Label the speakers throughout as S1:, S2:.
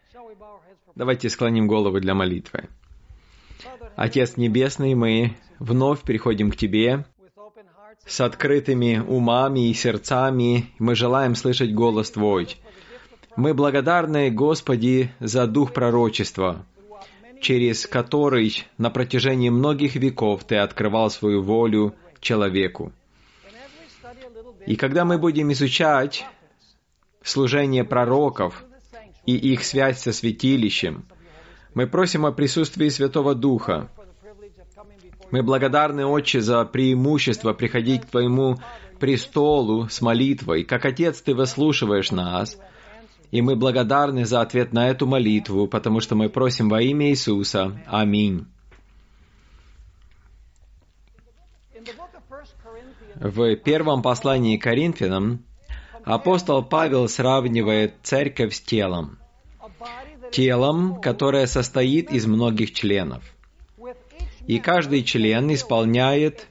S1: Давайте склоним головы для молитвы. Отец Небесный, мы вновь приходим к Тебе с открытыми умами и сердцами. Мы желаем слышать голос Твой. Мы благодарны, Господи, за дух пророчества, через который на протяжении многих веков Ты открывал свою волю человеку. И когда мы будем изучать служение пророков и их связь со святилищем, мы просим о присутствии Святого Духа. Мы благодарны, Отче, за преимущество приходить к Твоему престолу с молитвой. Как Отец, Ты выслушиваешь нас, и мы благодарны за ответ на эту молитву, потому что мы просим во имя Иисуса. Аминь. В первом послании к Коринфянам апостол Павел сравнивает церковь с телом. Телом, которое состоит из многих членов. И каждый член исполняет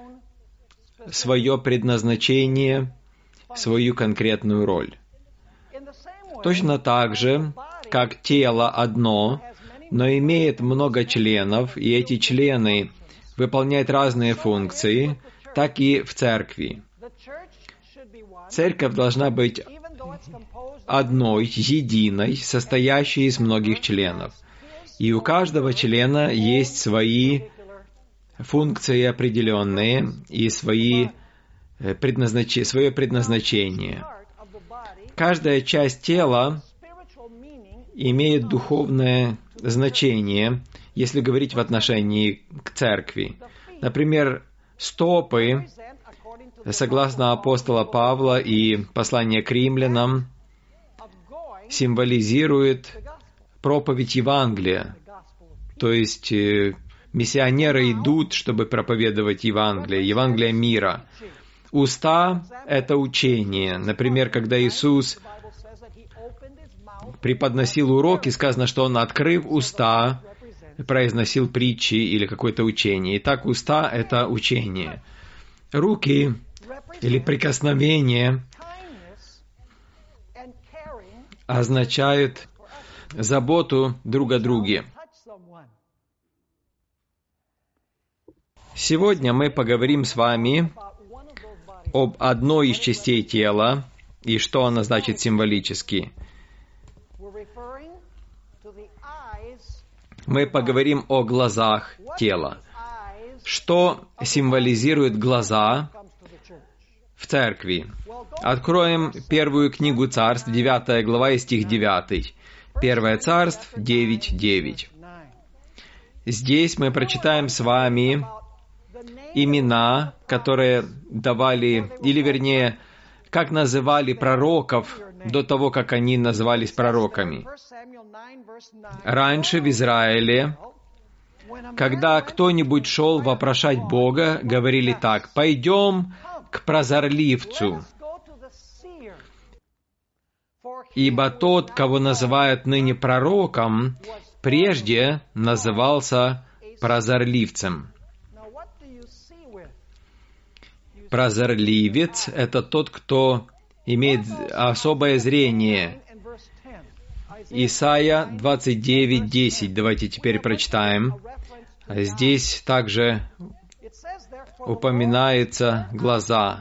S1: свое предназначение, свою конкретную роль. Точно так же, как тело одно, но имеет много членов, и эти члены выполняют разные функции, так и в церкви. Церковь должна быть одной, единой, состоящей из многих членов. И у каждого члена есть свои функции определенные и свое предназначение. Каждая часть тела имеет духовное значение, если говорить в отношении к церкви. Например, стопы, согласно апостола Павла и послания к римлянам, символизируют проповедь Евангелия. То есть миссионеры идут, чтобы проповедовать Евангелие, Евангелие мира. Уста — это учение. Например, когда Иисус преподносил уроки, сказано, что Он, открыв уста, произносил притчи или какое-то учение. Итак, уста — это учение. Руки или прикосновение означают заботу друг о друге. Сегодня мы поговорим с вами об одной из частей тела и что она значит символически. Мы поговорим о глазах тела. Что символизируют глаза в церкви? Откроем первую книгу Царств, 9 глава и стих 9. 1 Царств 9:9. Здесь мы прочитаем с вами имена, которые давали, или вернее, как называли пророков до того, как они назывались пророками. Раньше в Израиле, когда кто-нибудь шел вопрошать Бога, говорили так: «Пойдем к прозорливцу, ибо тот, кого называют ныне пророком, прежде назывался прозорливцем». Прозорливец — это тот, кто имеет особое зрение. Исайя 29:10. Давайте теперь прочитаем. Здесь также упоминаются глаза.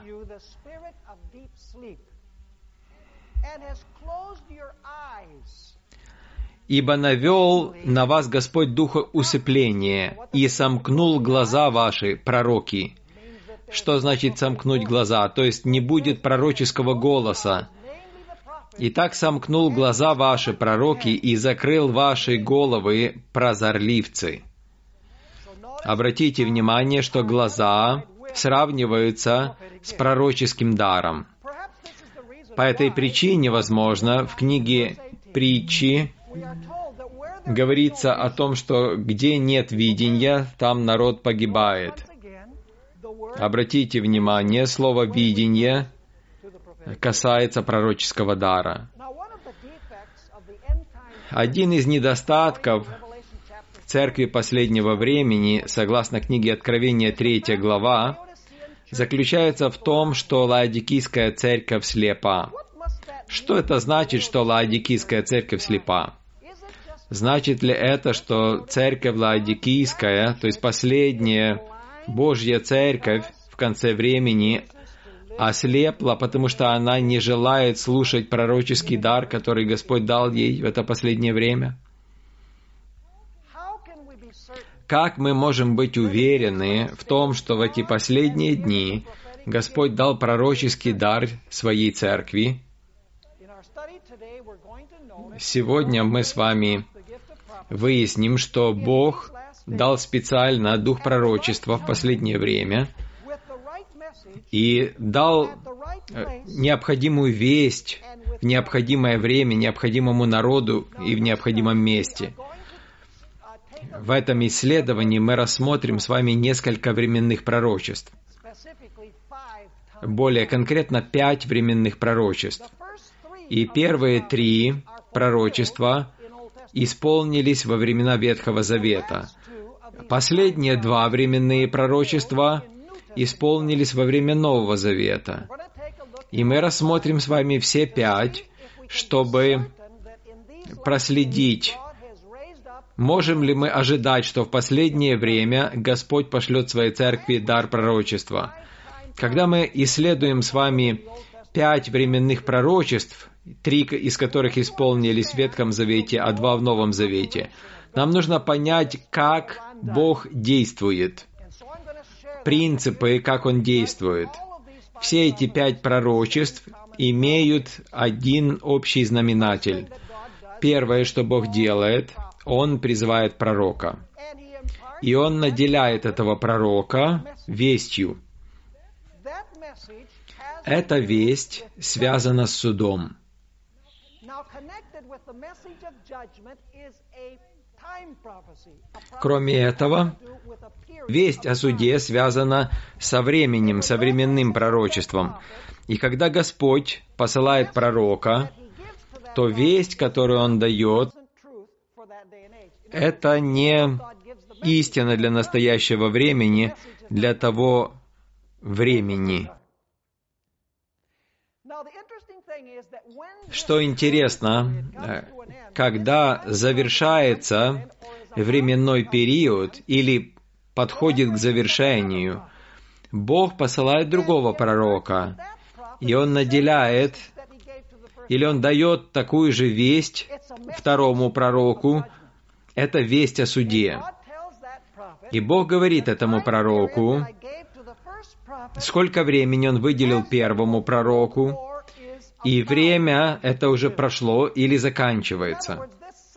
S1: «Ибо навел на вас Господь духа усыпления, и сомкнул глаза ваши, пророки». Что значит сомкнуть глаза? То есть не будет пророческого голоса. «Итак, сомкнул глаза ваши, пророки, и закрыл ваши головы, прозорливцы». Обратите внимание, что глаза сравниваются с пророческим даром. По этой причине, возможно, в книге Притчи говорится о том, что где нет видения, там народ погибает. Обратите внимание, слово «видение» касается пророческого дара. Один из недостатков церкви последнего времени, согласно книге Откровения 3 глава, заключается в том, что Лаодикийская церковь слепа. Что это значит, что Лаодикийская церковь слепа? Значит ли это, что церковь Лаодикийская, то есть последняя Божья церковь в конце времени, ослепла, потому что она не желает слушать пророческий дар, который Господь дал ей в это последнее время? Как мы можем быть уверены в том, что в эти последние дни Господь дал пророческий дар своей церкви? Сегодня мы с вами выясним, что Бог дал специально дух пророчества в последнее время и дал необходимую весть в необходимое время, необходимому народу и в необходимом месте. В этом исследовании мы рассмотрим с вами несколько временных пророчеств. Более конкретно, 5 временных пророчеств. И первые 3 пророчества исполнились во времена Ветхого Завета. Последние 2 временные пророчества исполнились во время Нового Завета. И мы рассмотрим с вами все 5, чтобы проследить, можем ли мы ожидать, что в последнее время Господь пошлет своей церкви дар пророчества. Когда мы исследуем с вами 5 временных пророчеств, 3 из которых исполнились в Ветхом Завете, а 2 в Новом Завете, нам нужно понять, как Бог действует, принципы, как Он действует. Все эти 5 пророчеств имеют один общий знаменатель. Первое, что Бог делает, Он призывает пророка. И Он наделяет этого пророка вестью. Эта весть связана с судом. Кроме этого, весть о суде связана со временем, со временным пророчеством. И когда Господь посылает пророка, то весть, которую Он дает, это не истина для настоящего времени, для того времени. Что интересно, когда завершается временной период или подходит к завершению, Бог посылает другого пророка, и Он наделяет, или Он дает такую же весть второму пророку, это весть о суде. И Бог говорит этому пророку, сколько времени Он выделил первому пророку, и время это уже прошло или заканчивается.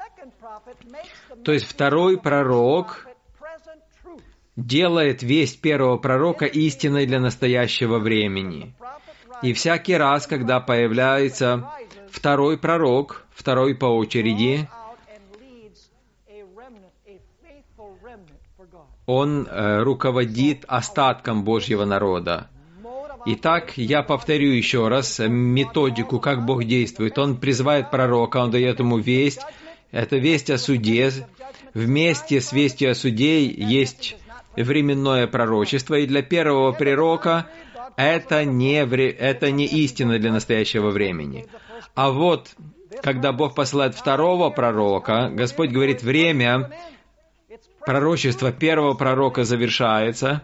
S1: То есть второй пророк делает весть первого пророка истиной для настоящего времени. И всякий раз, когда появляется второй пророк, второй по очереди, он руководит остатком Божьего народа. Итак, я повторю еще раз методику, как Бог действует. Он призывает пророка, Он дает ему весть. Это весть о суде. Вместе с вестью о суде есть временное пророчество. И для первого пророка это не истина для настоящего времени. А вот, когда Бог посылает второго пророка, Господь говорит, время пророчества первого пророка завершается,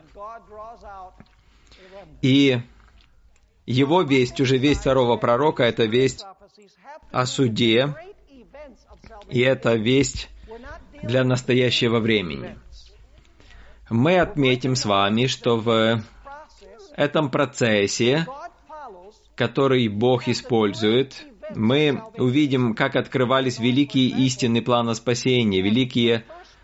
S1: и его весть, уже весть второго пророка, это весть о суде, и это весть для настоящего времени. Мы отметим с вами, что в этом процессе, который Бог использует, мы увидим, как открывались великие истины плана спасения, великие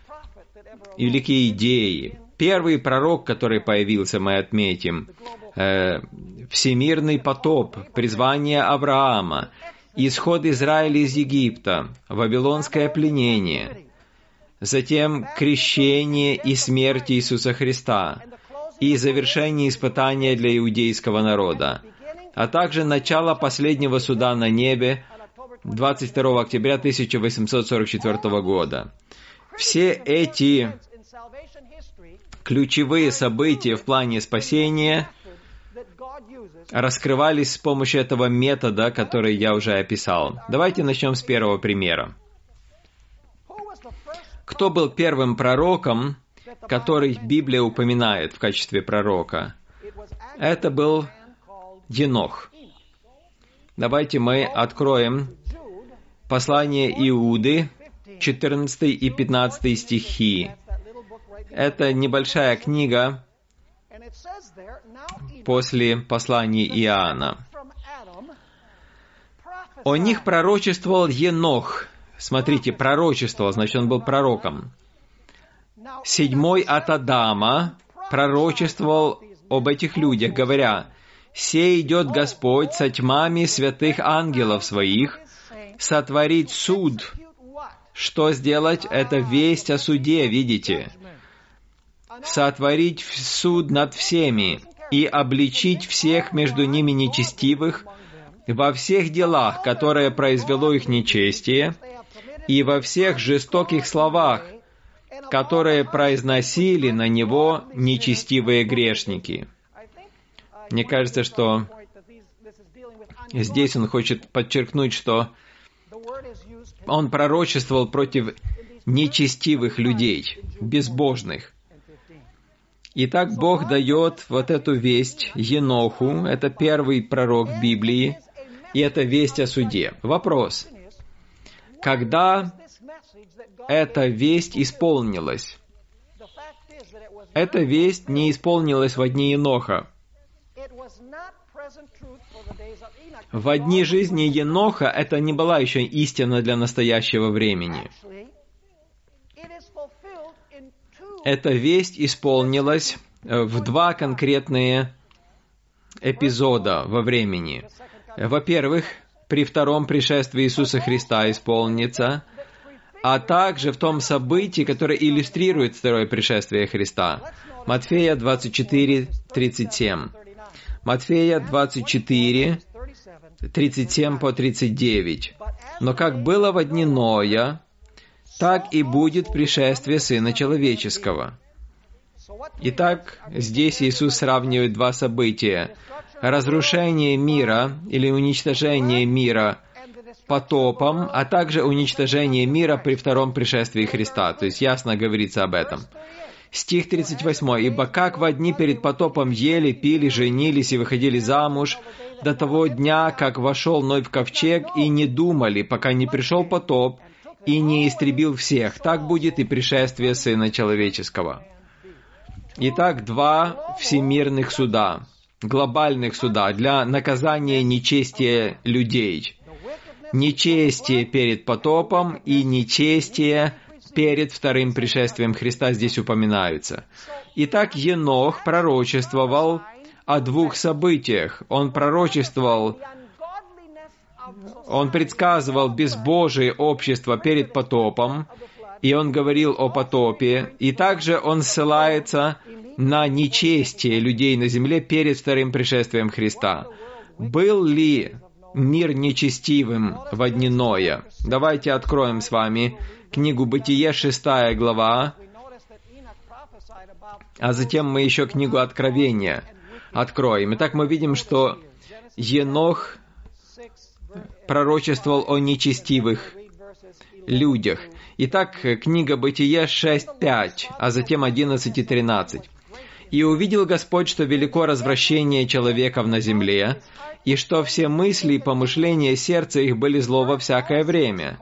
S1: идеи. Первый пророк, который появился, мы отметим, всемирный потоп, призвание Авраама, исход Израиля из Египта, вавилонское пленение, затем крещение и смерть Иисуса Христа и завершение испытания для иудейского народа, а также начало последнего суда на небе 22 октября 1844 года. Все эти ключевые события в плане спасения раскрывались с помощью этого метода, который я уже описал. Давайте начнем с первого примера. Кто был первым пророком, который Библия упоминает в качестве пророка? Это был Енох. Давайте мы откроем послание Иуды, 14 и 15 стихи. Это небольшая книга после послания Иоанна. О них пророчествовал Енох. Смотрите, пророчествовал, значит, он был пророком. 7 от Адама пророчествовал об этих людях, говоря: «Сей идет Господь со тьмами святых ангелов своих, сотворить суд». Что сделать? Это весть о суде, видите? «Сотворить суд над всеми и обличить всех между ними нечестивых во всех делах, которые произвело их нечестие, и во всех жестоких словах, которые произносили на него нечестивые грешники». Мне кажется, что здесь он хочет подчеркнуть, что он пророчествовал против нечестивых людей, безбожных. Итак, Бог дает вот эту весть Еноху, это первый пророк в Библии, и это весть о суде. Вопрос: когда эта весть исполнилась? Эта весть не исполнилась в дни Еноха. В дни жизни Еноха это не была еще истина для настоящего времени. Эта весть исполнилась в два конкретные эпизода во времени. Во-первых, при втором пришествии Иисуса Христа исполнится, а также в том событии, которое иллюстрирует второе пришествие Христа. Матфея 24, 37. Матфея 24, 37 по 39. «Но как было во дни Ноя, так и будет пришествие Сына Человеческого». Итак, здесь Иисус сравнивает два события. Разрушение мира или уничтожение мира потопом, а также уничтожение мира при втором пришествии Христа. То есть ясно говорится об этом. Стих 38. «Ибо как во дни перед потопом ели, пили, женились и выходили замуж, до того дня, как вошел Ной в ковчег, и не думали, пока не пришел потоп и не истребил всех, так будет и пришествие Сына Человеческого». Итак, два всемирных суда, глобальных суда для наказания нечестия людей. Нечестие перед потопом и нечестие перед вторым пришествием Христа здесь упоминаются. Итак, Енох пророчествовал о двух событиях. Он предсказывал безбожие общество перед потопом, и он говорил о потопе, и также он ссылается на нечестие людей на земле перед вторым пришествием Христа. Был ли мир нечестивым во дни Ноя? Давайте откроем с вами книгу Бытие, 6 глава, а затем мы еще книгу Откровения откроем. Итак, мы видим, что Енох пророчествовал о нечестивых людях. Итак, книга Бытие 6:5, а затем 11:13. «И увидел Господь, что велико развращение человеков на земле, и что все мысли и помышления сердца их были зло во всякое время.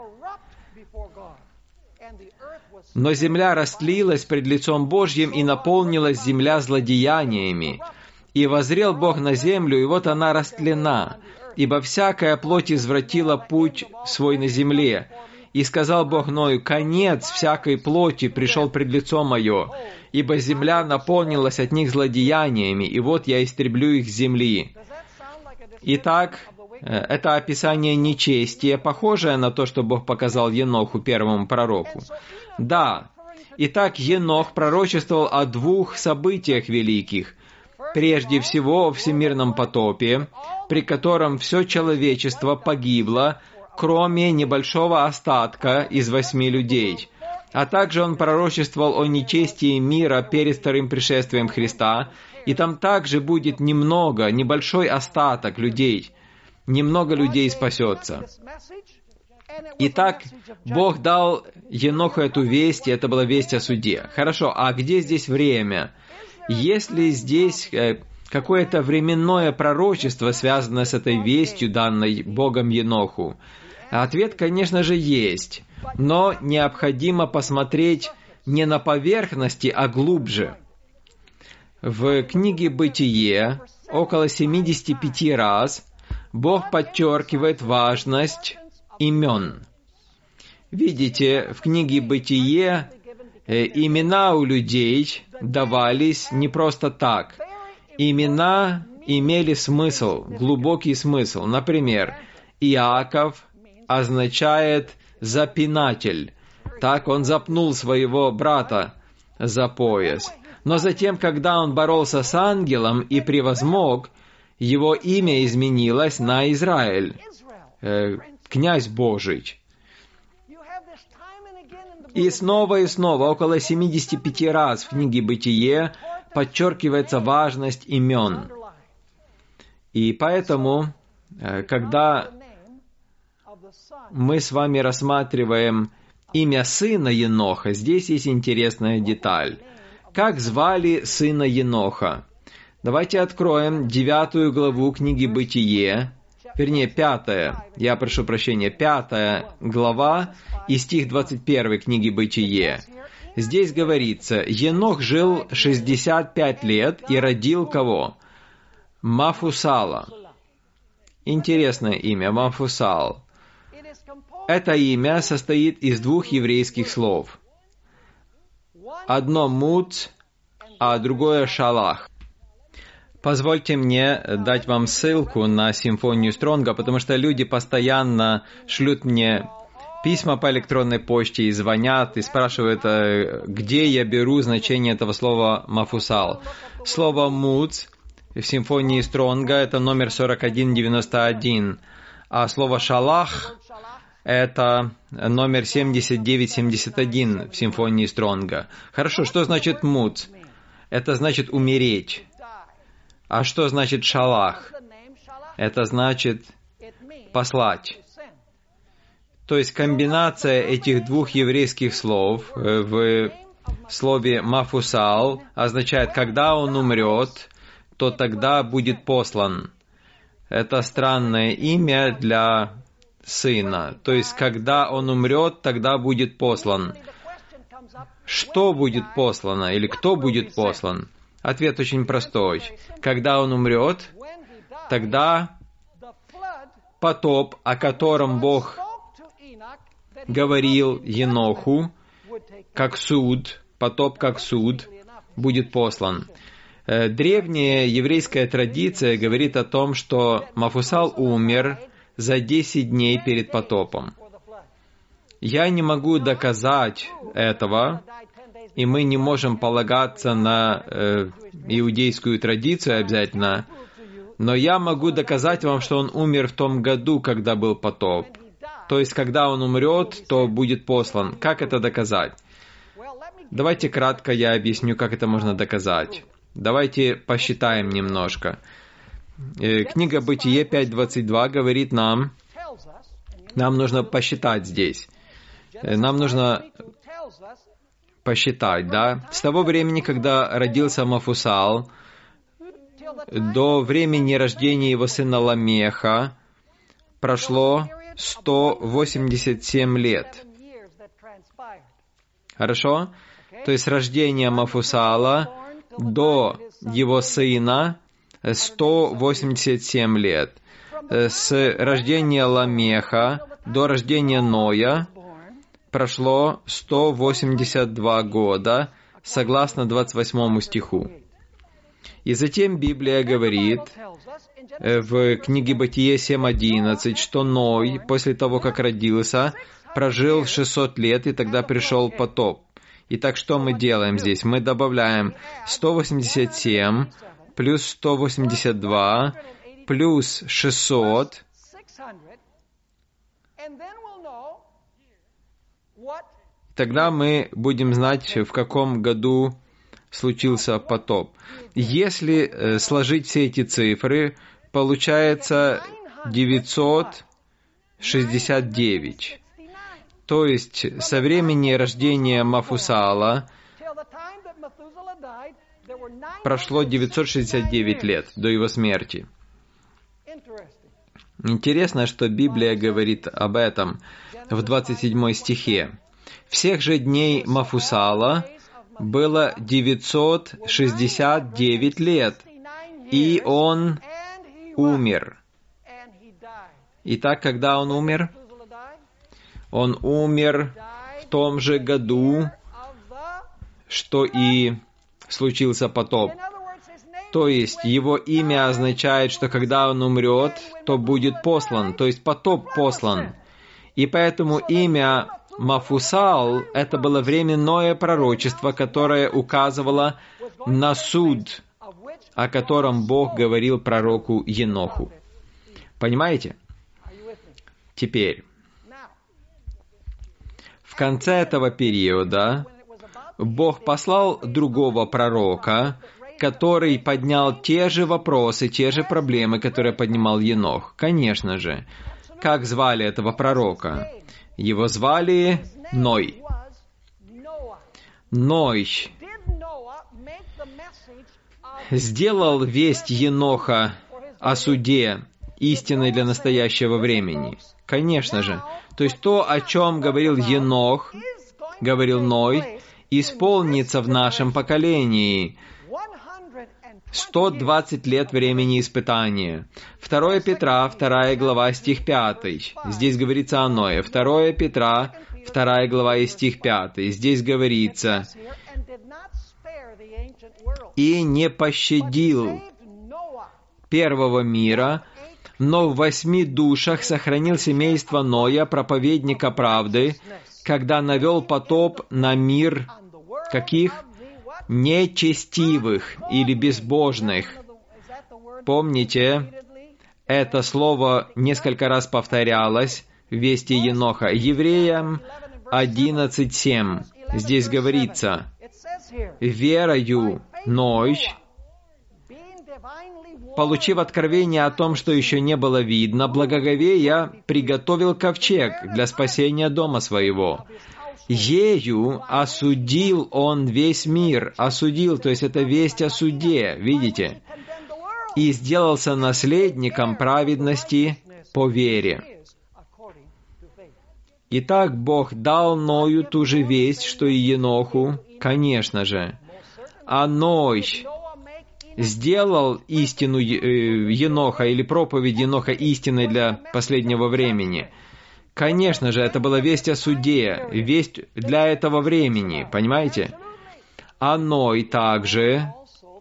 S1: Но земля растлилась пред лицом Божьим, и наполнилась земля злодеяниями. И воззрел Бог на землю, и вот она растлена, ибо всякая плоть извратила путь свой на земле. И сказал Бог Ною: конец всякой плоти пришел пред лицо мое, ибо земля наполнилась от них злодеяниями, и вот я истреблю их с земли». Итак, это описание нечестия, похожее на то, что Бог показал Еноху, первому пророку. Да, итак, Енох пророчествовал о двух событиях великих. Прежде всего, о всемирном потопе, при котором все человечество погибло, кроме небольшого остатка из 8 людей. А также он пророчествовал о нечестии мира перед вторым пришествием Христа, и там также будет небольшой остаток людей. Немного людей спасется. Итак, Бог дал Еноху эту весть, и это была весть о суде. Хорошо, а где здесь время? Есть ли здесь какое-то временное пророчество, связанное с этой вестью, данной Богом Еноху? Ответ, конечно же, есть, но необходимо посмотреть не на поверхности, а глубже. В книге «Бытие» около 75 раз Бог подчеркивает важность имен. Видите, в книге «Бытие» имена у людей давались не просто так. Имена имели смысл, глубокий смысл. Например, Иаков означает «запинатель». Так он запнул своего брата за пояс. Но затем, когда он боролся с ангелом и превозмог, его имя изменилось на Израиль, князь Божий. И снова, около 75 раз в книге «Бытие» подчеркивается важность имен. И поэтому, когда мы с вами рассматриваем имя сына Еноха, здесь есть интересная деталь. Как звали сына Еноха? Давайте откроем 9 главу книги «Бытие», вернее, 5 глава и стих 21 книги «Бытие». Здесь говорится, Енох жил 65 лет и родил кого? Мафусала. Интересное имя, Мафусал. Это имя состоит из двух еврейских слов. Одно «муц», а другое «шалах». Позвольте мне дать вам ссылку на симфонию Стронга, потому что люди постоянно шлют мне письма по электронной почте и звонят, и спрашивают, где я беру значение этого слова «мафусал». Слово «муц» в симфонии Стронга — это номер 4191, а слово «шалах» — это номер 7971 в симфонии Стронга. Хорошо, что значит «муц»? Это значит «умереть». А что значит «шалах»? Это значит «послать». То есть комбинация этих двух еврейских слов в слове «мафусал» означает, когда он умрет, то тогда будет послан. Это странное имя для сына. То есть, когда он умрет, тогда будет послан. Что будет послано или кто будет послан? Ответ очень простой. Когда он умрет, тогда потоп, о котором Бог говорил Еноху, как суд, потоп как суд, будет послан. Древняя еврейская традиция говорит о том, что Мафусал умер за 10 дней перед потопом. Я не могу доказать этого, и мы не можем полагаться на иудейскую традицию обязательно, но я могу доказать вам, что он умер в том году, когда был потоп. То есть, когда он умрет, то будет послан. Как это доказать? Давайте кратко я объясню, как это можно доказать. Давайте посчитаем немножко. Книга «Бытие» 5.22 говорит нам нужно посчитать здесь. Нам нужно посчитать, да? С того времени, когда родился Мафусал, до времени рождения его сына Ламеха прошло 187 лет. Хорошо? То есть с рождения Мафусала до его сына 187 лет. С рождения Ламеха до рождения Ноя прошло 182 года, согласно 28 стиху. И затем Библия говорит в книге Бытие 7.11, что Ной, после того, как родился, прожил 600 лет, и тогда пришел потоп. Итак, что мы делаем здесь? Мы добавляем 187 плюс 182 плюс 600. Тогда мы будем знать, в каком году случился потоп. Если сложить все эти цифры, получается 969. То есть, со времени рождения Мафусала прошло 969 лет до его смерти. Интересно, что Библия говорит об этом в 27 стихе. «Всех же дней Мафусала было 969 лет, и он умер». Итак, когда он умер? Он умер в том же году, что и случился потоп. То есть, его имя означает, что когда он умрет, то будет послан, то есть потоп послан. И поэтому имя Мафусал — это было временное пророчество, которое указывало на суд, о котором Бог говорил пророку Еноху. Понимаете? Теперь, в конце этого периода Бог послал другого пророка, который поднял те же вопросы, те же проблемы, которые поднимал Енох. Конечно же. Как звали этого пророка? Его звали Ной. Ной сделал весть Еноха о суде истиной для настоящего времени. Конечно же. То есть то, о чем говорил Енох, говорил Ной, исполнится в нашем поколении. 120 лет времени испытания. 2 Петра, 2 глава, стих 5. Здесь говорится о Ное. 2 Петра, 2 глава и стих 5. Здесь говорится: «И не пощадил первого мира, но в 8 душах сохранил семейство Ноя, проповедника правды, когда навел потоп на мир каких? Нечестивых или безбожных». Помните, это слово несколько раз повторялось в вести Еноха. Евреям 11:7. Здесь говорится: «Верою Ной, получив откровение о том, что еще не было видно, благоговея приготовил ковчег для спасения дома своего. Ею осудил он весь мир». Осудил, то есть это весть о суде, видите? «И сделался наследником праведности по вере». Итак, Бог дал Ною ту же весть, что и Еноху, конечно же. А Ной сделал истину Еноха или проповедь Еноха истиной для последнего времени. Конечно же, это была весть о суде, весть для этого времени, понимаете? А Ной также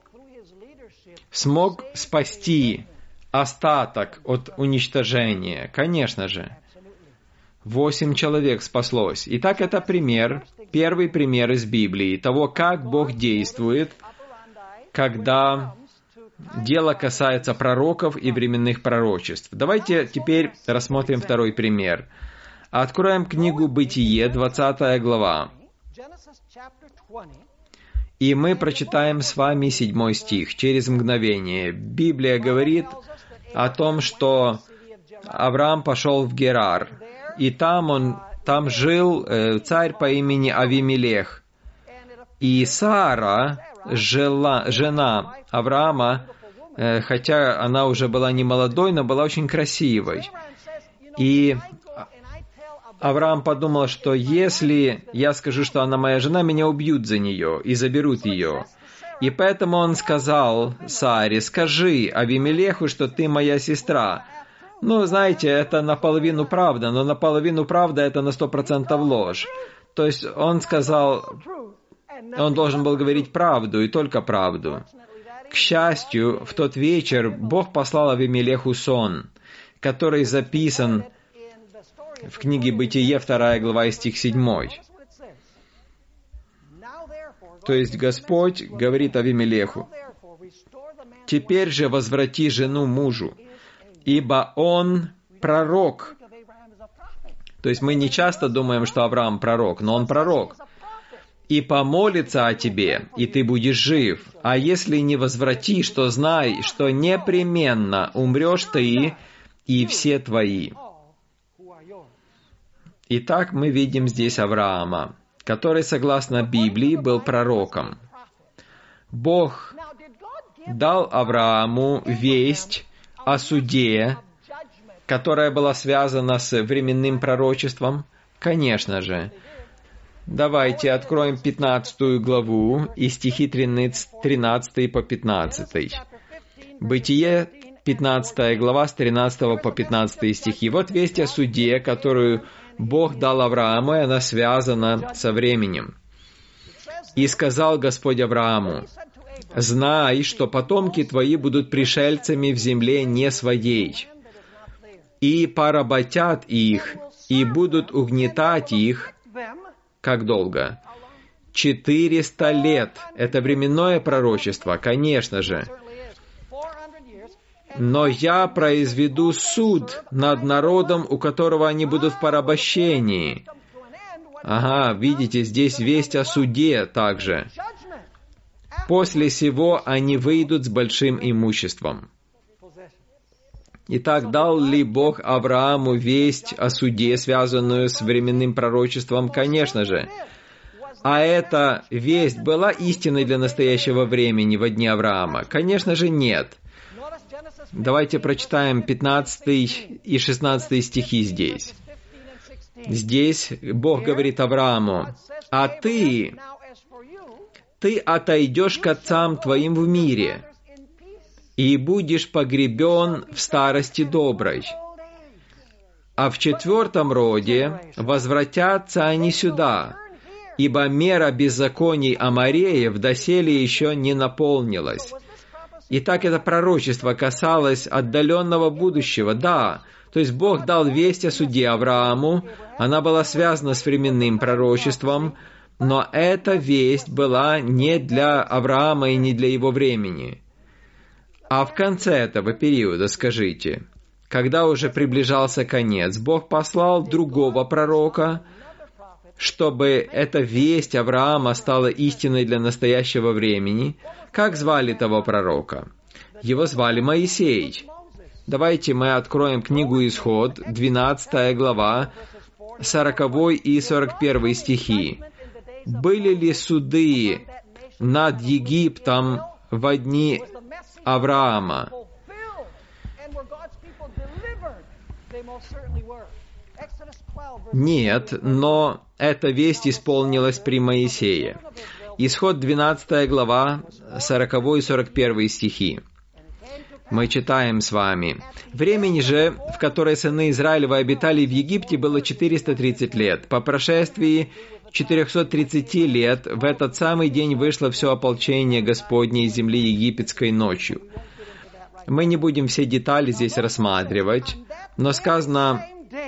S1: смог спасти остаток от уничтожения, конечно же. 8 человек спаслось. Итак, это пример, первый пример из Библии того, как Бог действует, когда дело касается пророков и временных пророчеств. Давайте теперь рассмотрим второй пример. Откроем книгу Бытие, 20 глава. И мы прочитаем с вами 7 стих, через мгновение. Библия говорит о том, что Авраам пошел в Герар, и там жил царь по имени Авимелех. И Сара, жена Авраама, хотя она уже была не молодой, но была очень красивой. И Авраам подумал, что если я скажу, что она моя жена, меня убьют за нее и заберут ее. И поэтому он сказал Саре: «Скажи Авимелеху, что ты моя сестра». Ну, знаете, это наполовину правда, но наполовину правда это на 100% ложь. То есть он сказал, он должен был говорить правду и только правду. К счастью, в тот вечер Бог послал Авимелеху сон, который записан в книге Бытие, 2 глава и стих 7. То есть Господь говорит Авимелеху: «Теперь же возврати жену мужу, ибо он пророк». То есть мы не часто думаем, что Авраам пророк, но он пророк. «И помолится о тебе, и ты будешь жив. А если не возвратишь, то знай, что непременно умрешь ты и все твои». Итак, мы видим здесь Авраама, который, согласно Библии, был пророком. Бог дал Аврааму весть о суде, которая была связана с временным пророчеством. Конечно же. Давайте откроем 15 главу и стихи 13 по 15. Бытие, 15 глава, с 13 по 15 стихи. Вот весть о суде, которую Бог дал Аврааму, и она связана со временем. «И сказал Господь Аврааму: знай, что потомки твои будут пришельцами в земле не своей, и поработят их, и будут угнетать их». Как долго? 400 лет. Это временное пророчество, конечно же. «Но я произведу суд над народом, у которого они будут в порабощении». Ага, видите, здесь весть о суде также. «После сего они выйдут с большим имуществом». Итак, дал ли Бог Аврааму весть о суде, связанную с временным пророчеством? Конечно же. А эта весть была истиной для настоящего времени во дни Авраама? Конечно же, нет. Давайте прочитаем 15 и 16 стихи здесь. Здесь Бог говорит Аврааму: «А ты отойдешь к отцам твоим в мире, и будешь погребен в старости доброй. А в 4-м роде возвратятся они сюда, ибо мера беззаконий Амореев доселе еще не наполнилась». Итак, это пророчество касалось отдаленного будущего, да. То есть Бог дал весть о суде Аврааму, она была связана с временным пророчеством, но эта весть была не для Авраама и не для его времени. А в конце этого периода, скажите, когда уже приближался конец, Бог послал другого пророка, чтобы эта весть Авраама стала истиной для настоящего времени. Как звали того пророка? Его звали Моисей. Давайте мы откроем книгу Исход, 12 глава, 40 и 41 стихи. «Были ли суды над Египтом во дни Авраама?» Нет, но эта весть исполнилась при Моисее. Исход 12 глава, 40 и 41 стихи. Мы читаем с вами. «Времени же, в которое сыны Израилевы обитали в Египте, было 430 лет. По прошествии 430 лет в этот самый день вышло все ополчение Господне из земли египетской ночью». Мы не будем все детали здесь рассматривать, но сказано: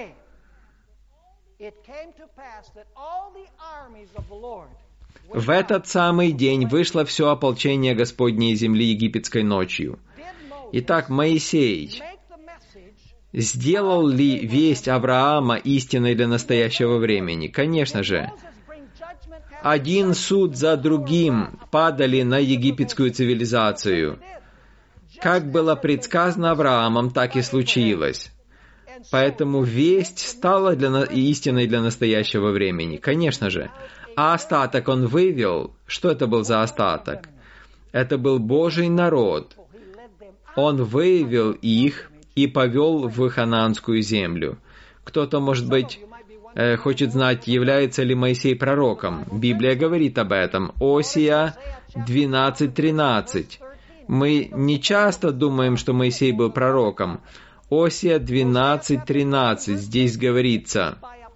S1: «В этот самый день вышло все ополчение Господне из земли египетской ночью». Итак, Моисей сделал ли весть Авраама истиной для настоящего времени? Конечно же. Один суд за другим падали на египетскую цивилизацию. Как было предсказано Авраамом, так и случилось. Поэтому весть стала истиной для настоящего времени. Конечно же. А остаток он вывел. Что это был за остаток? Это был Божий народ. Он вывел их и повел в ханаанскую землю. Кто-то, может быть, хочет знать, является ли Моисей пророком. Библия говорит об этом. Осия 12:13. Мы не часто думаем, что Моисей был пророком. Осия 12:13. Здесь говорится: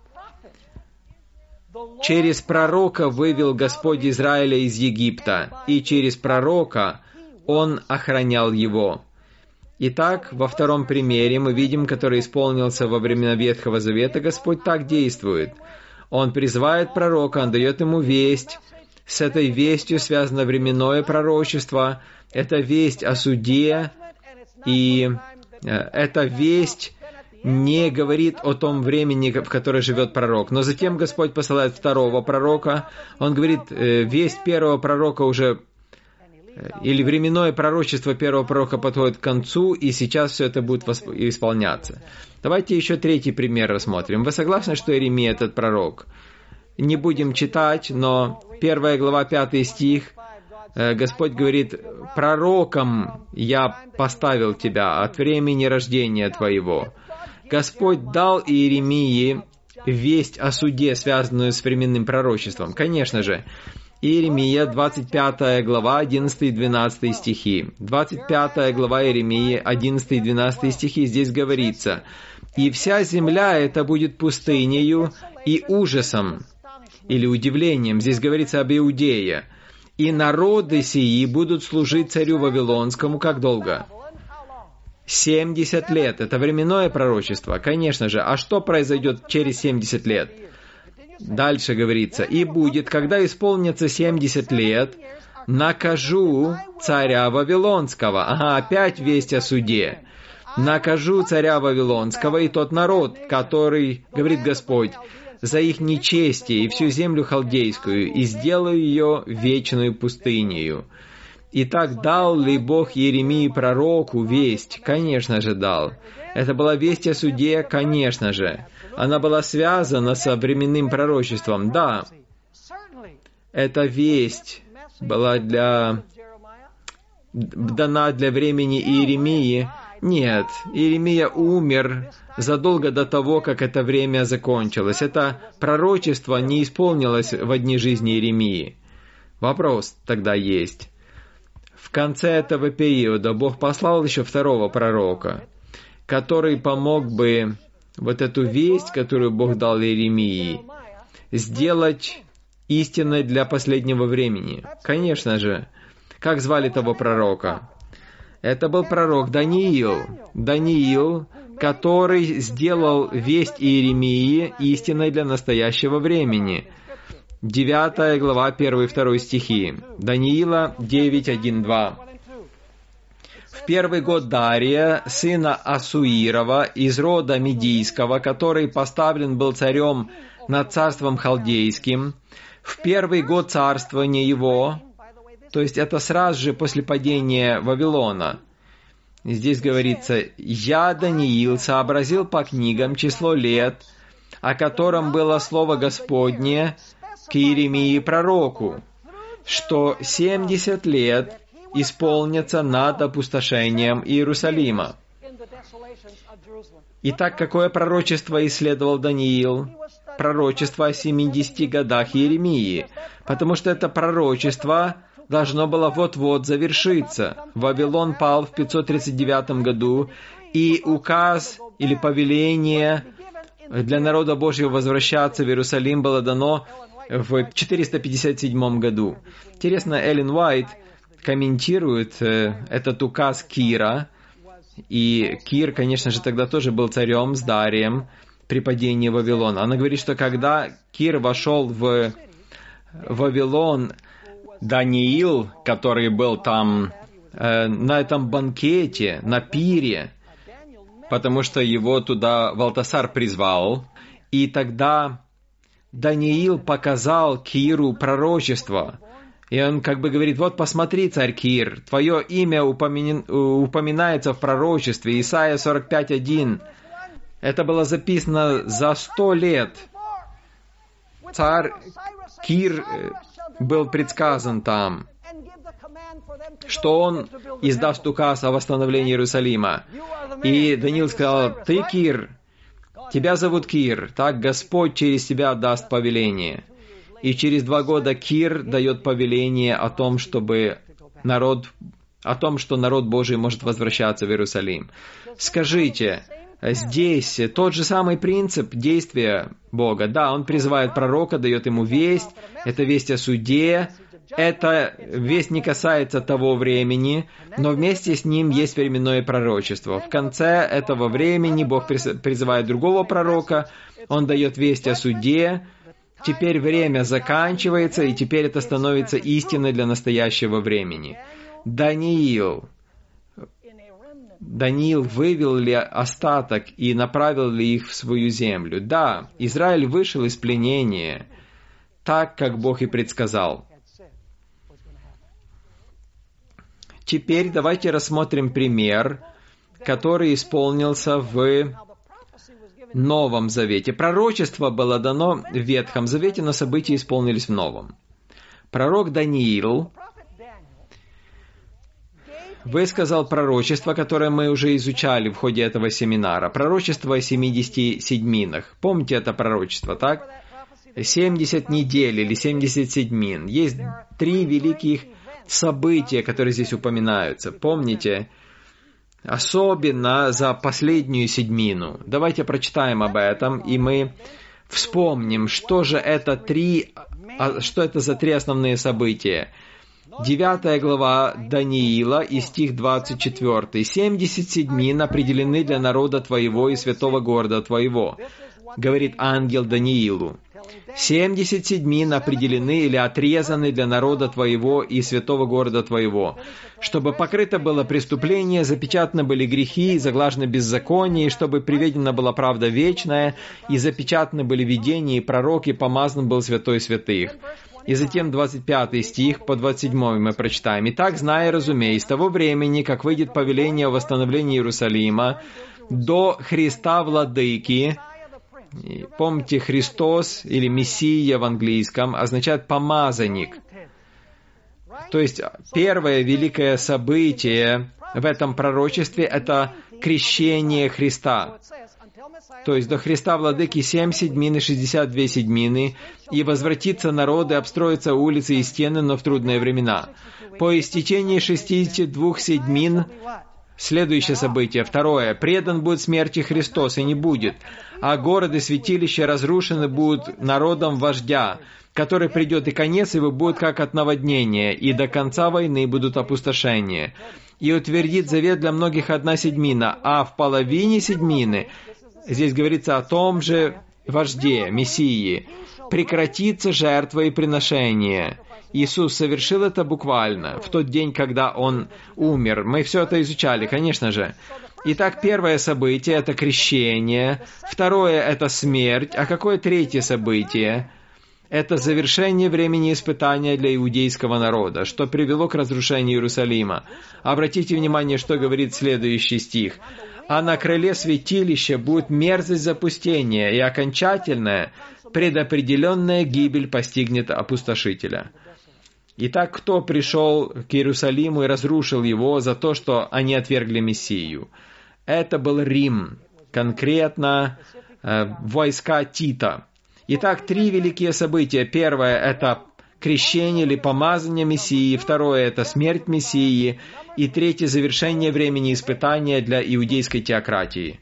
S1: «Через пророка вывел Господь Израиля из Египта, и через пророка Он охранял его». Итак, во втором примере мы видим, который исполнился во времена Ветхого Завета, Господь так действует. Он призывает пророка, Он дает ему весть. С этой вестью связано временное пророчество. Это весть о суде, и эта весть не говорит о том времени, в которое живет пророк. Но затем Господь посылает второго пророка. Он говорит, весть первого пророка уже или временное пророчество первого пророка подходит к концу, и сейчас все это будет исполняться. Давайте еще третий пример рассмотрим. Вы согласны, что Иеремия этот пророк? Не будем читать, но 1 глава 5 стих, Господь говорит: «Пророком я поставил тебя от времени рождения твоего». Господь дал Иеремии весть о суде, связанную с временным пророчеством. Конечно же, Иеремия, 25 глава, 11 и 12 стихи. 25 глава Иеремии, 11 и 12 стихи, здесь говорится: «И вся земля это будет пустынею и ужасом», или удивлением, здесь говорится об Иудее. «И народы сии будут служить царю Вавилонскому как долго?» 70 лет. Это временное пророчество, конечно же. А что произойдет через 70 лет? Дальше говорится: «И будет, когда исполнится 70 лет, накажу царя Вавилонского». Ага, опять весть о суде. «Накажу царя Вавилонского и тот народ, который, говорит Господь, за их нечестие и всю землю халдейскую, и сделаю ее вечную пустынею». Итак, дал ли Бог Иеремии пророку весть? Конечно же, дал. Это была весть о суде? Конечно же. Она была связана со временным пророчеством? Да. Эта весть была дана для времени Иеремии? Нет. Иеремия умер задолго до того, как это время закончилось. Это пророчество не исполнилось в дни жизни Иеремии. Вопрос тогда есть. В конце этого периода Бог послал еще второго пророка, который помог бы вот эту весть, которую Бог дал Иеремии, сделать истиной для последнего времени. Конечно же. Как звали того пророка? Это был пророк Даниил. Даниил, который сделал весть Иеремии истиной для настоящего времени. 9 глава, 1 и 2 стихи. Даниила 9, 1, 2. «В первый год Дария, сына Асуирова, из рода Медийского, который поставлен был царем над царством халдейским, в первый год царствования его», то есть это сразу же после падения Вавилона. Здесь говорится: «Я, Даниил, сообразил по книгам число лет, о котором было слово Господне к Иеремии пророку, что 70 лет исполнятся над опустошением Иерусалима». Итак, какое пророчество исследовал Даниил? Пророчество о 70 годах Иеремии, потому что это пророчество должно было вот-вот завершиться. Вавилон пал в 539 году, и указ или повеление для народа Божьего возвращаться в Иерусалим было дано в 457 году. Интересно, Эллен Уайт комментирует этот указ Кира, и Кир, конечно же, тогда тоже был царем с Дарием при падении Вавилона. Она говорит, что когда Кир вошел в Вавилон, Даниил, который был там на этом банкете, на пире, потому что его туда Валтасар призвал, и тогда Даниил показал Киру пророчество. И он как бы говорит: вот посмотри, царь Кир, твое имя упоминается в пророчестве, Исайя 45:1. Это было записано за 100 лет. Царь Кир был предсказан там, что он издаст указ о восстановлении Иерусалима. И Даниил сказал: ты, Кир, тебя зовут Кир, так Господь через тебя даст повеление. И через 2 года Кир дает повеление о том, что народ Божий может возвращаться в Иерусалим. Скажите, здесь тот же самый принцип действия Бога. Да, Он призывает пророка, дает ему весть, это весть о суде, эта весть не касается того времени, но вместе с ним есть временное пророчество. В конце этого времени Бог призывает другого пророка, он дает весть о суде. Теперь время заканчивается, и теперь это становится истиной для настоящего времени. Даниил вывел ли остаток и направил ли их в свою землю? Да, Израиль вышел из пленения, так, как Бог и предсказал. Теперь давайте рассмотрим пример, который исполнился в Новом Завете. Пророчество было дано в Ветхом Завете, но события исполнились в Новом. Пророк Даниил высказал пророчество, которое мы уже изучали в ходе этого семинара. Пророчество о 70 седьминах. Помните это пророчество, так? 70 недель или 70 седьмин. Есть 3 великих события, которые здесь упоминаются. Помните? Особенно за последнюю седьмину. Давайте прочитаем об этом, и мы вспомним, что это за 3 основные события. 9 глава Даниила и стих 24. 70 седьмин определены для народа твоего и святого города твоего, говорит ангел Даниилу. 70 седьмин определены или отрезаны для народа твоего и святого города твоего, чтобы покрыто было преступление, запечатаны были грехи, и заглажены беззаконие, и чтобы приведена была правда вечная, и запечатаны были видения, и пророк, и помазан был святой святых. И затем 25 стих по 27 мы прочитаем. «Итак, знай и разумей, с того времени, как выйдет повеление о восстановлении Иерусалима, до Христа Владыки». Помните, Христос или Мессия в английском означает «помазанник». То есть первое великое событие в этом пророчестве – это крещение Христа. То есть до Христа Владыки 7 седьмин и 62 седьмины, и возвратится народ и обстроятся улицы и стены, но в трудные времена. По истечении 62 седьмин следующее событие, второе. Предан будет смерти Христос, и не будет, а города и святилища разрушены будут народом вождя, который придет, и конец его будет как от наводнения, и до конца войны будут опустошения. И утвердит завет для многих 1 седьмина, а в половине седьмины, здесь говорится о том же вожде, Мессии, прекратится жертва и приношение. Иисус совершил это буквально в тот день, когда Он умер. Мы все это изучали, конечно же. Итак, первое событие – это крещение. Второе – это смерть. А какое третье событие? Это завершение времени испытания для иудейского народа, что привело к разрушению Иерусалима. Обратите внимание, что говорит следующий стих. «А на крыле святилища будет мерзость запустения, и окончательная, предопределенная гибель постигнет опустошителя». Итак, кто пришел к Иерусалиму и разрушил его за то, что они отвергли Мессию? Это был Рим, конкретно войска Тита. Итак, 3 великие события. Первое – это крещение или помазание Мессии. Второе – это смерть Мессии. И третье – завершение времени испытания для иудейской теократии.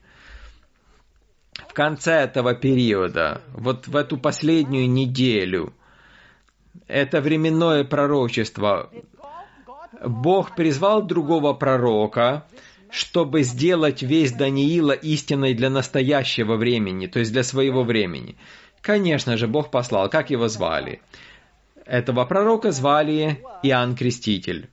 S1: В конце этого периода, вот в эту последнюю неделю, это временное пророчество, Бог призвал другого пророка, чтобы сделать весть Даниила истиной для настоящего времени, то есть для своего времени. Конечно же, Бог послал. Как его звали? Этого пророка звали Иоанн Креститель.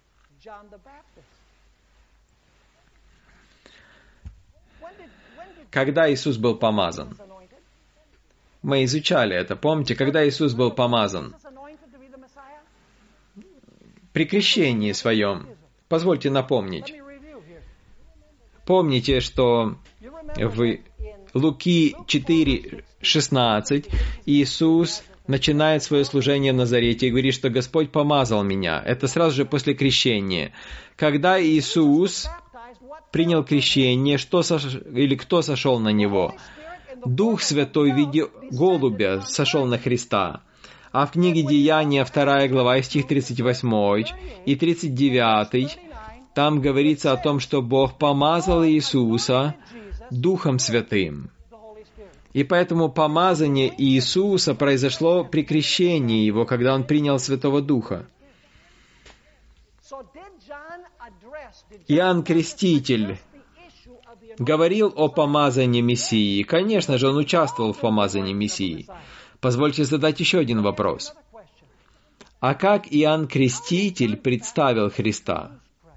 S1: Когда Иисус был помазан? Мы изучали это. Помните, когда Иисус был помазан? При крещении своем. Позвольте напомнить. Помните, что в Луки 4:16 Иисус начинает свое служение в Назарете и говорит, что Господь помазал меня. Это сразу же после крещения. Когда Иисус принял крещение, кто сошел на Него? Дух Святой в виде голубя сошел на Христа. А в книге Деяния 2 глава, стих 38 и 39, там говорится о том, что Бог помазал Иисуса Духом Святым. И поэтому помазание Иисуса произошло при крещении Его, когда Он принял Святого Духа. Иоанн Креститель говорил о помазании Мессии. Конечно же, он участвовал в помазании Мессии. Позвольте задать еще один вопрос. А как Иоанн Креститель представил Христа?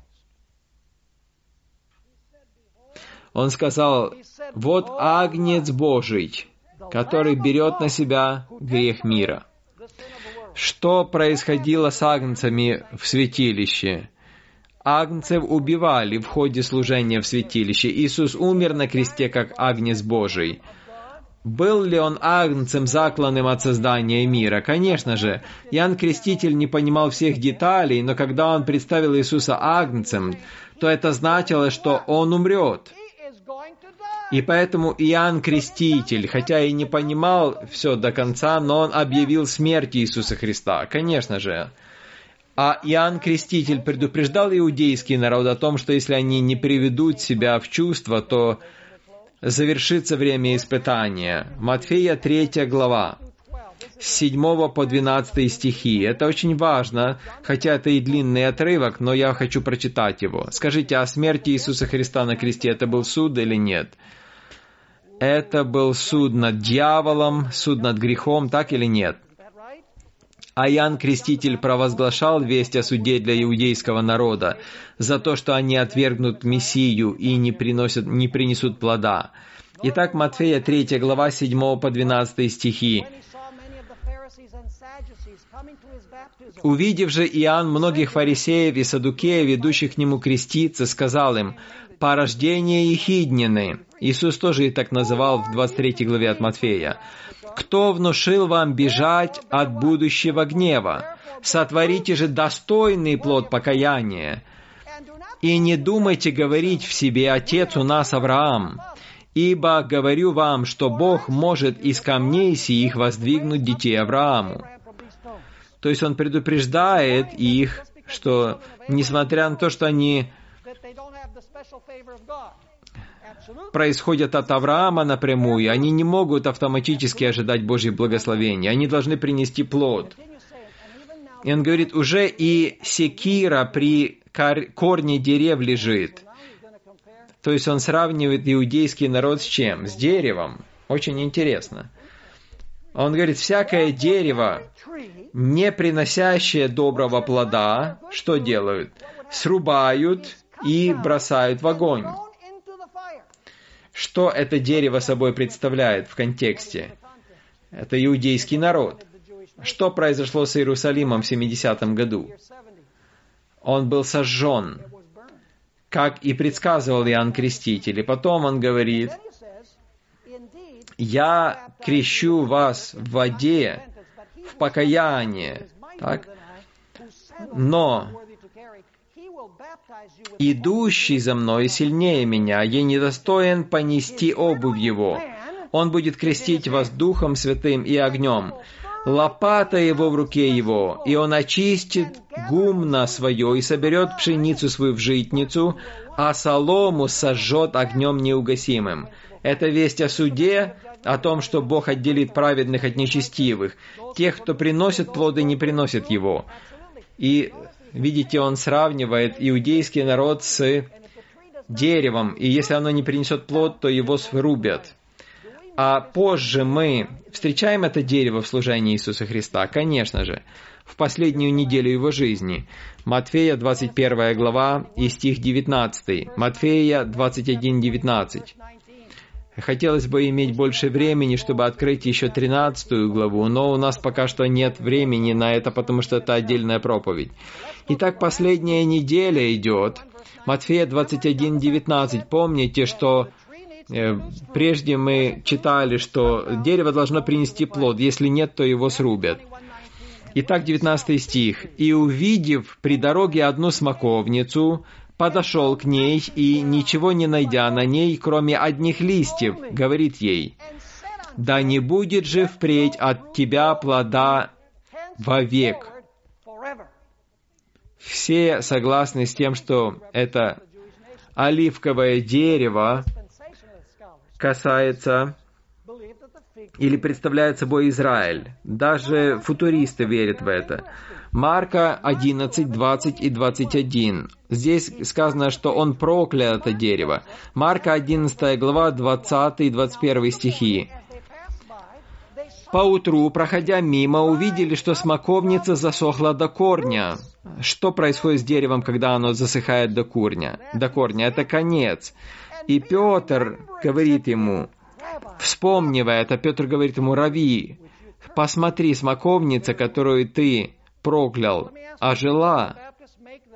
S1: Он сказал, вот Агнец Божий, который берет на себя грех мира. Что происходило с агнцами в святилище? Агнцев убивали в ходе служения в святилище. Иисус умер на кресте, как Агнец Божий. Был ли он агнцем, закланным от создания мира? Конечно же. Иоанн Креститель не понимал всех деталей, но когда он представил Иисуса агнцем, то это значило, что он умрет. И поэтому Иоанн Креститель, хотя и не понимал все до конца, но он объявил смерть Иисуса Христа. Конечно же. А Иоанн Креститель предупреждал иудейский народ о том, что если они не приведут себя в чувство, то завершится время испытания. Матфея 3 глава, с 7 по 12 стихи. Это очень важно, хотя это и длинный отрывок, но я хочу прочитать его. Скажите, о смерти Иисуса Христа на кресте это был суд или нет? Это был суд над дьяволом, суд над грехом, так или нет? А Иоанн Креститель провозглашал весть о суде для иудейского народа за то, что они отвергнут Мессию и не принесут плода. Итак, Матфея 3 глава 7 по 12 стихи. «Увидев же Иоанн многих фарисеев и саддукеев, ведущих к нему креститься, сказал им: порождение ехиднины». Иисус тоже и так называл в 23 главе от Матфея. «Кто внушил вам бежать от будущего гнева? Сотворите же достойный плод покаяния. И не думайте говорить в себе: Отец у нас Авраам. Ибо говорю вам, что Бог может из камней сих воздвигнуть детей Аврааму». То есть Он предупреждает их, что несмотря на то, что они происходят от Авраама напрямую, они не могут автоматически ожидать Божьих благословений. Они должны принести плод. И он говорит, уже и секира при корне дерев лежит. То есть он сравнивает иудейский народ с чем? С деревом. Очень интересно. Он говорит, всякое дерево, не приносящее доброго плода, что делают? Срубают и бросают в огонь. Что это дерево собой представляет в контексте? Это иудейский народ. Что произошло с Иерусалимом в 70-м году? Он был сожжен, как и предсказывал Иоанн Креститель. И потом он говорит, «Я крещу вас в воде, в покаяние». Так? Но идущий за мной сильнее меня, я недостоин понести обувь его. Он будет крестить вас Духом Святым и огнем. Лопата его в руке его, и он очистит гумно свое и соберет пшеницу свою в житницу, а солому сожжет огнем неугасимым. Это весть о суде, о том, что Бог отделит праведных от нечестивых. Тех, кто приносит плоды, не приносит его. И видите, он сравнивает иудейский народ с деревом, и если оно не принесет плод, то его срубят. А позже мы встречаем это дерево в служении Иисуса Христа, конечно же, в последнюю неделю его жизни. Матфея 21 глава и стих 19. Матфея 21, 19. Хотелось бы иметь больше времени, чтобы открыть еще 13 главу, но у нас пока что нет времени на это, потому что это отдельная проповедь. Итак, последняя неделя идет. Матфея 21, 19. Помните, что прежде мы читали, что дерево должно принести плод, если нет, то его срубят. Итак, 19 стих. «И увидев при дороге одну смоковницу, подошел к ней и, ничего не найдя на ней, кроме одних листьев, говорит ей: да не будет же впредь от тебя плода вовек». Все согласны с тем, что это оливковое дерево касается или представляет собой Израиль. Даже футуристы верят в это. Марка 11, 20 и 21. Здесь сказано, что он проклял это дерево. Марка 11 глава, 20 и 21 стихи. «Поутру, проходя мимо, увидели, что смоковница засохла до корня». Что происходит с деревом, когда оно засыхает до корня? Это конец. И Петр говорит ему, вспомнивая это, Петр говорит ему: «Рави, посмотри, смоковница, которую ты проклял, ожила».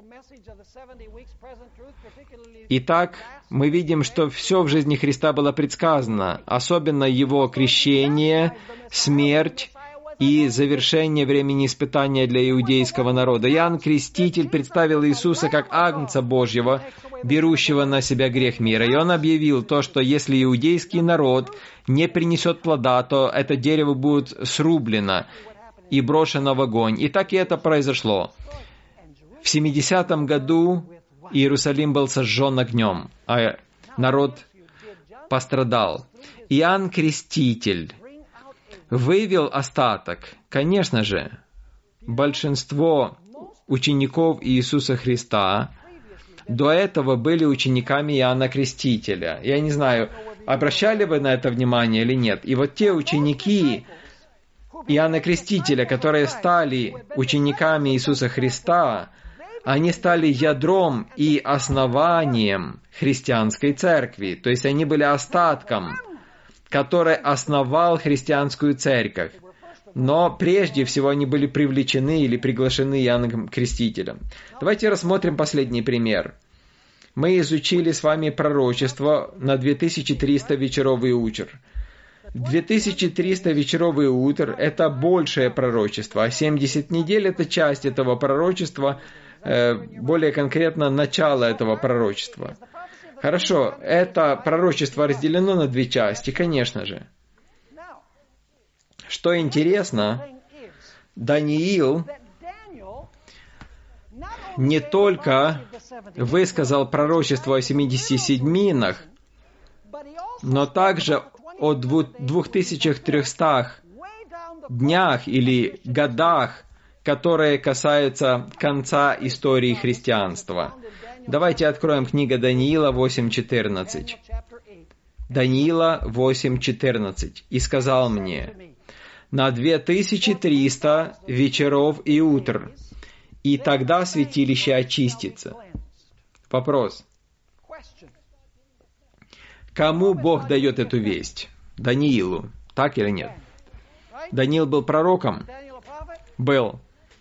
S1: Итак, мы видим, что все в жизни Христа было предсказано, особенно Его крещение, смерть и завершение времени испытания для иудейского народа. Иоанн Креститель представил Иисуса как Агнца Божьего, берущего на себя грех мира. И он объявил то, что если иудейский народ не принесет плода, то это дерево будет срублено и брошено в огонь. И так и это произошло. В 70-м году Иерусалим был сожжен огнем, а народ пострадал. Иоанн Креститель вывел остаток. Конечно же, большинство учеников Иисуса Христа до этого были учениками Иоанна Крестителя. Я не знаю, обращали вы на это внимание или нет. И вот те ученики Иоанна Крестителя, которые стали учениками Иисуса Христа, они стали ядром и основанием христианской церкви. То есть они были остатком, который основал христианскую церковь. Но прежде всего они были привлечены или приглашены Иоанном Крестителем. Давайте рассмотрим последний пример. Мы изучили с вами пророчество на 2300 вечеров и утр. 2300 вечеров и утр – это большее пророчество, а 70 недель – это часть этого пророчества, более конкретно, начало этого пророчества. Хорошо, это пророчество разделено на две части, конечно же. Что интересно, Даниил не только высказал пророчество о 70 седьминах, но также о 2300 днях или годах, которые касаются конца истории христианства. Давайте откроем книгу Даниила 8:14. Даниила 8:14. «И сказал мне: на 2300 вечеров и утр, и тогда святилище очистится». Вопрос. Кому Бог дает эту весть? Даниилу. Так или нет? Даниил был пророком? Был.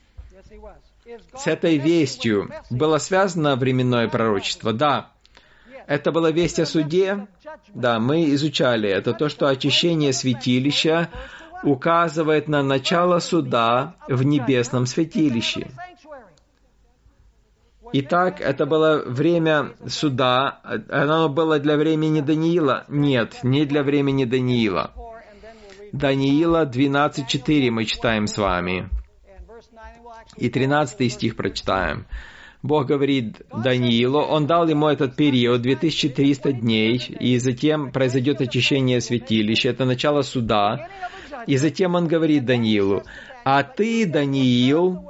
S1: С этой вестью было связано временное пророчество? Да. Это была весть о суде? Да, мы изучали. Это то, что очищение святилища указывает на начало суда в небесном святилище. Итак, это было время суда. Оно было для времени Даниила? Нет, не для времени Даниила. Даниила 12:4 мы читаем с вами. И 13 стих прочитаем. Бог говорит Даниилу, Он дал ему этот период, 2300 дней, и затем произойдет очищение святилища, это начало суда. И затем Он говорит Даниилу: «А ты, Даниил,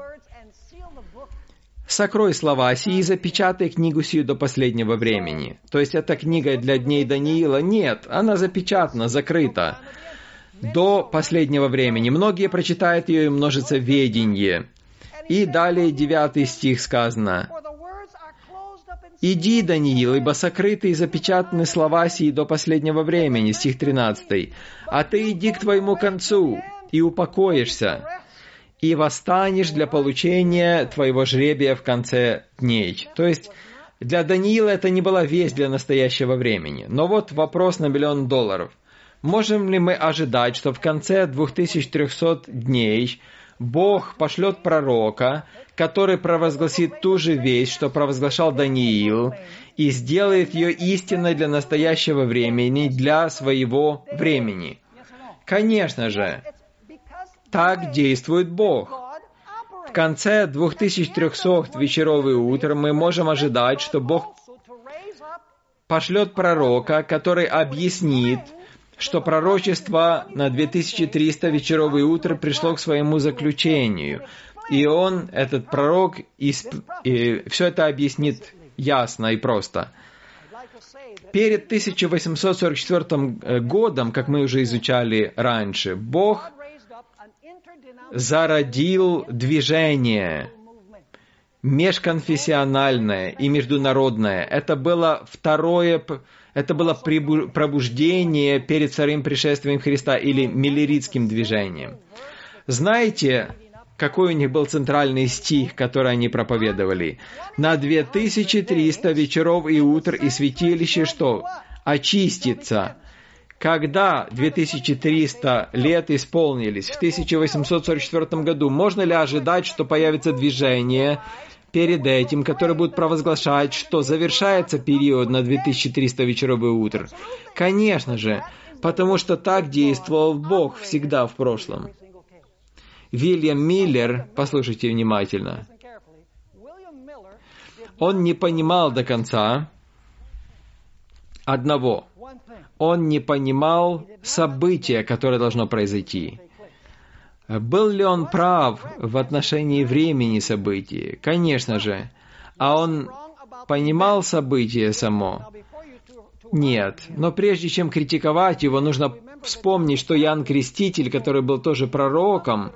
S1: сокрой слова сии и запечатай книгу сию до последнего времени». То есть, эта книга для дней Даниила? Нет, она запечатана, закрыта. До последнего времени. Многие прочитают ее, и множится ведение. И далее 9 стих сказано: «Иди, Даниил, ибо сокрыты и запечатаны слова сии до последнего времени». Стих 13. «А ты иди к твоему концу, и упокоишься, и восстанешь для получения твоего жребия в конце дней». То есть, для Даниила это не была весть для настоящего времени. Но вот вопрос на $1 миллион. Можем ли мы ожидать, что в конце 2300 дней Бог пошлет пророка, который провозгласит ту же весть, что провозглашал Даниил, и сделает ее истиной для настоящего времени, для своего времени? Конечно же, так действует Бог. В конце 2300 вечеров и утр мы можем ожидать, что Бог пошлет пророка, который объяснит, что пророчество на 2300 вечеров и утр пришло к своему заключению. И он, этот пророк, и все это объяснит ясно и просто. Перед 1844 годом, как мы уже изучали раньше, Бог зародил движение межконфессиональное и международное. Это было пробуждение перед вторым пришествием Христа или миллеритским движением. Знаете, какой у них был центральный стих, который они проповедовали. На 2300 вечеров и утр и святилище что? Очистится. Когда 2300 лет исполнились, в 1844 году, можно ли ожидать, что появится движение перед этим, которое будет провозглашать, что завершается период на 2300 вечеров и утр? Конечно же, потому что так действовал Бог всегда в прошлом. Вильям Миллер, послушайте внимательно, он не понимал до конца одного. Он не понимал события, которое должно произойти. Был ли он прав в отношении времени событий? Конечно же. А он понимал событие само? Нет. Но прежде чем критиковать его, нужно вспомнить, что Иоанн Креститель, который был тоже пророком,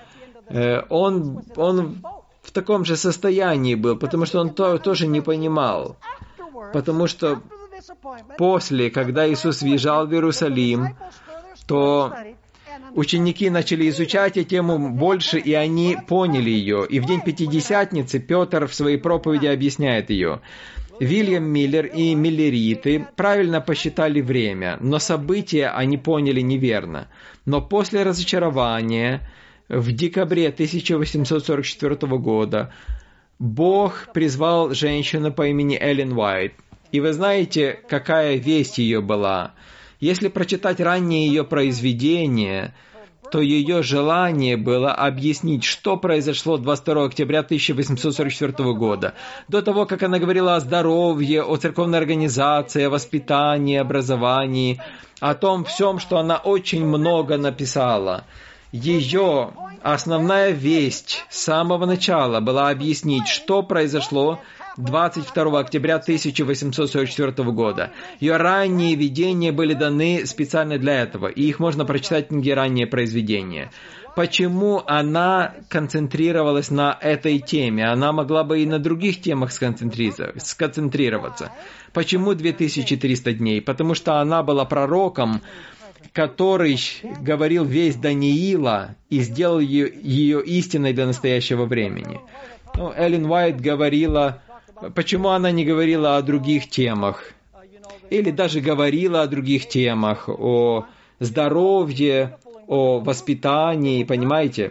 S1: он в таком же состоянии был, потому что он тоже не понимал. Потому что после, когда Иисус въезжал в Иерусалим, то ученики начали изучать эту тему больше, и они поняли ее. И в день Пятидесятницы Петр в своей проповеди объясняет ее. Вильям Миллер и миллериты правильно посчитали время, но события они поняли неверно. Но после разочарования в декабре 1844 года Бог призвал женщину по имени Эллен Уайт. И вы знаете, какая весть ее была. Если прочитать ранние ее произведения, то ее желание было объяснить, что произошло 22 октября 1844 года. До того, как она говорила о здоровье, о церковной организации, о воспитании, образовании, о том всем, что она очень много написала. Ее основная весть с самого начала была объяснить, что произошло 22 октября 1844 года. Ее ранние видения были даны специально для этого, и их можно прочитать в книге «Ранние произведения». Почему она концентрировалась на этой теме? Она могла бы и на других темах сконцентрироваться. Почему 2300 дней? Потому что она была пророком, который говорил весть Даниила и сделал ее истиной для настоящего времени. Эллен Уайт говорила... Почему она не говорила о других темах? Или даже говорила о других темах, о здоровье, о воспитании, понимаете?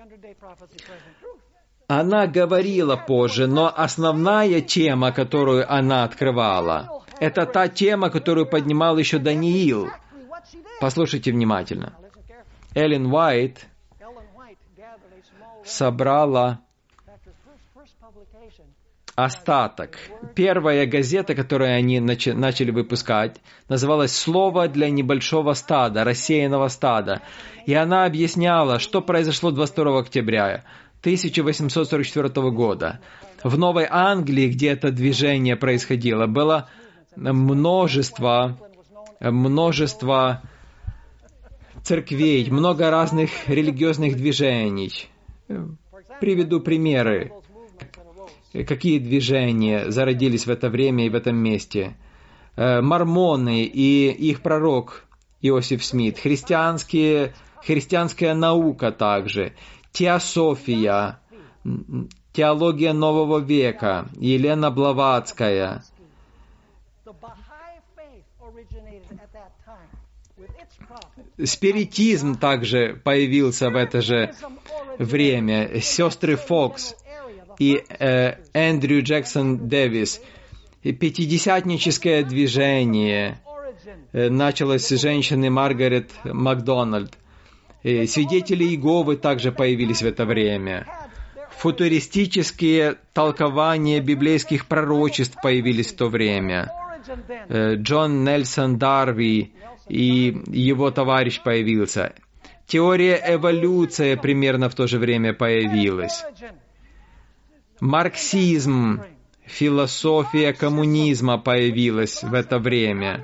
S1: Она говорила позже, но основная тема, которую она открывала, это та тема, которую поднимал еще Даниил. Послушайте внимательно. Эллен Уайт собрала остаток. Первая газета, которую они начали выпускать, называлась «Слово для небольшого стада», рассеянного стада. И она объясняла, что произошло 22 октября 1844 года. В Новой Англии, где это движение происходило, было множество церквей, много разных религиозных движений. Приведу примеры. Какие движения зародились в это время и в этом месте? Мормоны и их пророк Иосиф Смит, христианская наука также, теософия, теология нового века, Елена Блаватская. Спиритизм также появился в это же время. Сестры Фокс и Эндрю Джексон Дэвис. Пятидесятническое движение началось с женщины Маргарет Макдональд. Свидетели Иеговы также появились в это время. Футуристические толкования библейских пророчеств появились в то время. Джон Нельсон Дарби и его товарищ появился. Теория эволюции примерно в то же время появилась. Марксизм, философия коммунизма появилась в это время.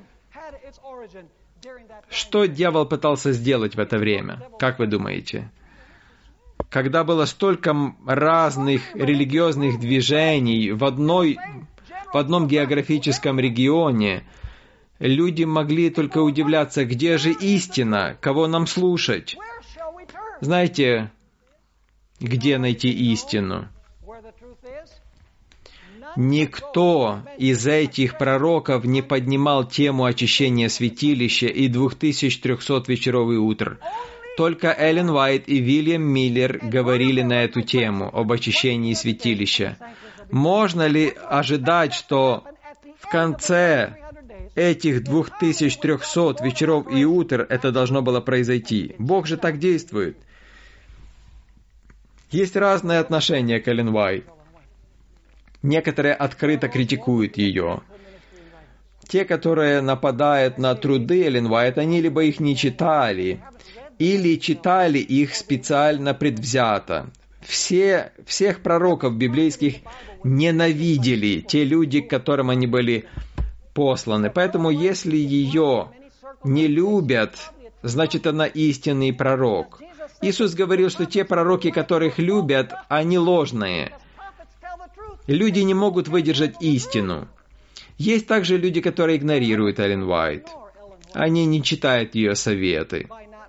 S1: Что дьявол пытался сделать в это время? Как вы думаете? Когда было столько разных религиозных движений в одном географическом регионе, люди могли только удивляться, где же истина, кого нам слушать. Знаете, где найти истину. Никто из этих пророков не поднимал тему очищения святилища и 2300 вечеров и утр. Только Эллен Уайт и Вильям Миллер говорили на эту тему, об очищении святилища. Можно ли ожидать, что в конце этих 2300 вечеров и утр это должно было произойти? Бог же так действует. Есть разные отношения к Эллен Уайт. Некоторые открыто критикуют ее. Те, которые нападают на труды Эллен Уайт, они либо их не читали, или читали их специально предвзято. Всех пророков библейских ненавидели те люди, к которым они были посланы. Поэтому, если ее не любят, значит, она истинный пророк. Иисус говорил, что те пророки, которых любят, они ложные. Люди не могут выдержать истину. Есть также люди, которые игнорируют Эллен Уайт. Они не читают ее советы.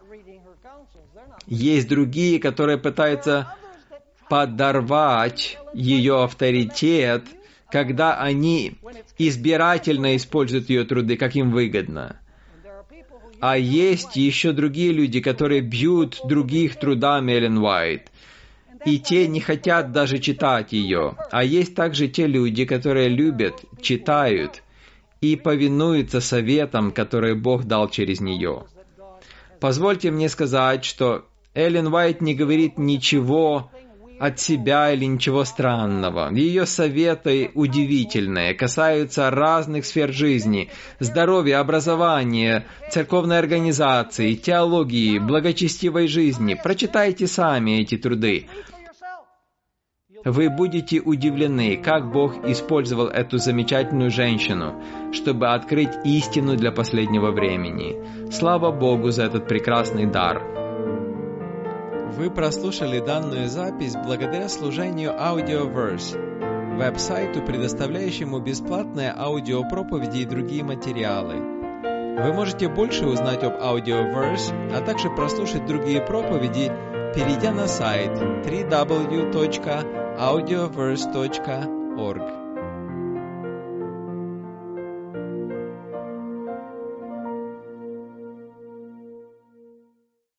S1: Есть другие, которые пытаются подорвать ее авторитет, когда они избирательно используют ее труды, как им выгодно. А есть еще другие люди, которые бьют других трудами Эллен Уайт, и те не хотят даже читать ее. А есть также те люди, которые любят, читают и повинуются советам, которые Бог дал через нее. Позвольте мне сказать, что Эллен Уайт не говорит ничего от себя или ничего странного. Ее советы удивительные, касаются разных сфер жизни: здоровья, образования, церковной организации, теологии, благочестивой жизни. Прочитайте сами эти труды. Вы будете удивлены, как Бог использовал эту замечательную женщину, чтобы открыть истину для последнего времени. Слава Богу за этот прекрасный дар. Вы прослушали данную запись благодаря служению Audioverse, веб-сайту, предоставляющему бесплатные аудиопроповеди и другие материалы. Вы можете больше узнать об Audioverse, а также прослушать другие проповеди, перейдя на сайт www.audioverse.org.